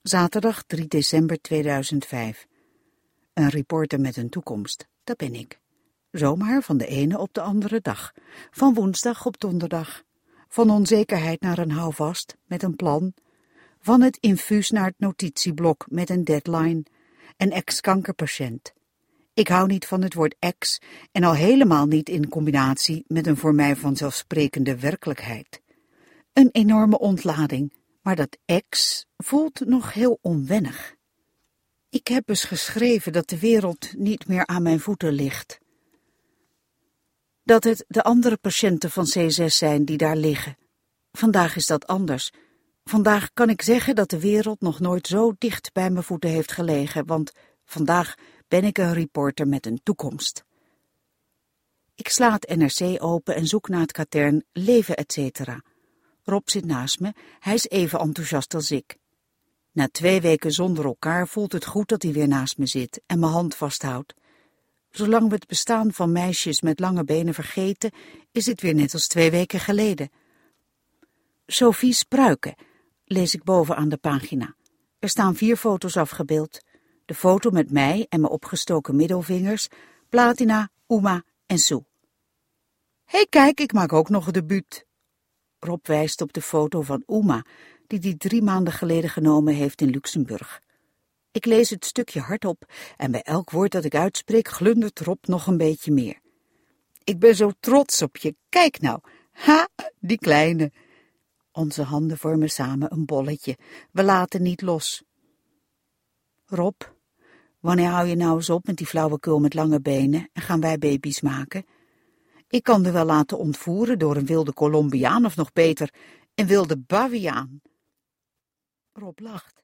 Zaterdag 3 december 2005. Een reporter met een toekomst, dat ben ik. Zomaar van de ene op de andere dag. Van woensdag op donderdag. Van onzekerheid naar een houvast met een plan. Van het infuus naar het notitieblok met een deadline. Een ex-kankerpatiënt. Ik hou niet van het woord ex en al helemaal niet in combinatie met een voor mij vanzelfsprekende werkelijkheid. Een enorme ontlading, maar dat ex voelt nog heel onwennig. Ik heb eens geschreven dat de wereld niet meer aan mijn voeten ligt. Dat het de andere patiënten van C6 zijn die daar liggen. Vandaag is dat anders. Vandaag kan ik zeggen dat de wereld nog nooit zo dicht bij mijn voeten heeft gelegen, want vandaag ben ik een reporter met een toekomst. Ik sla het NRC open en zoek naar het katern Leven etc. Rob zit naast me, hij is even enthousiast als ik. Na 2 weken zonder elkaar voelt het goed dat hij weer naast me zit en mijn hand vasthoudt. Zolang we het bestaan van meisjes met lange benen vergeten, is het weer net als 2 weken geleden. Sophie's pruiken, lees ik boven aan de pagina. Er staan 4 foto's afgebeeld. De foto met mij en mijn opgestoken middelvingers, Platina, Uma en Sue. Hé, kijk, ik maak ook nog een debuut. Rob wijst op de foto van Uma, die 3 maanden geleden genomen heeft in Luxemburg. Ik lees het stukje hardop en bij elk woord dat ik uitspreek glundert Rob nog een beetje meer. Ik ben zo trots op je, kijk nou, ha, die kleine. Onze handen vormen samen een bolletje, we laten niet los. Rob, wanneer hou je nou eens op met die flauwekul met lange benen en gaan wij baby's maken? Ik kan er wel laten ontvoeren door een wilde Colombiaan of nog beter, een wilde baviaan. Rob lacht.